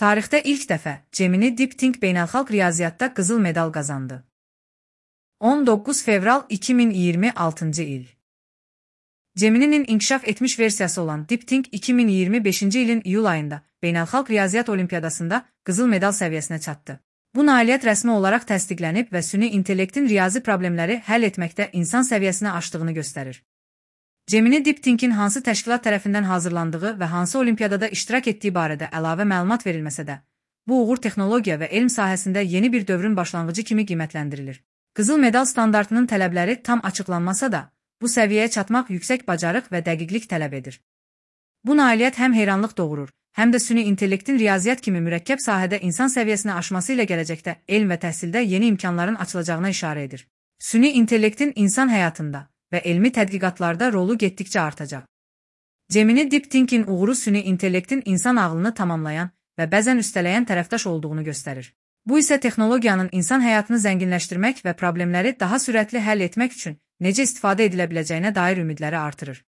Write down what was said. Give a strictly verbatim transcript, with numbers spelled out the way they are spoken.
Tarixdə ilk dəfə Gemini Deep Think beynəlxalq riyaziyyatda qızıl medal qazandı. on doqquz fevral iki min iyirmi altıncı il. Gemini'nin inkişaf etmiş versiyası olan Deep Think iki min iyirmi beşinci ilin iyul ayında Beynəlxalq Riyaziyyat Olimpiyadasında qızıl medal səviyyəsinə çatdı. Bu nailiyyət rəsmi olaraq təsdiqlənib və süni intellektin riyazi problemləri həll etməkdə insan səviyyəsini aşdığını göstərir. Gemini Deep Think'in hansı təşkilat tərəfindən hazırlandığı və hansı olimpiyadada iştirak etdiyi barədə əlavə məlumat verilməsə də, bu uğur texnologiya və elm sahəsində yeni bir dövrün başlanğıcı kimi qiymətləndirilir. Qızıl medal standartının tələbləri tam açıqlanmasa da, bu səviyyəyə çatmaq yüksək bacarıq və dəqiqlik tələb edir. Bu nailiyyət həm heyranlıq doğurur, həm də süni intellektin riyaziyyat kimi mürəkkəb sahədə insan səviyyəsinə aşması ilə gələcəkdə elm və təhsildə yeni imkanların açılacağına işarə edir. Süni intellektin insan həyatında və elmi tədqiqatlarda rolu getdikcə artacaq. Gemini Deep Think'in uğuru süni intellektin insan ağlını tamamlayan və bəzən üstələyən tərəfdaş olduğunu göstərir. Bu isə texnologiyanın insan həyatını zənginləşdirmək və problemləri daha sürətli həll etmək üçün necə istifadə edilə biləcəyinə dair ümidləri artırır.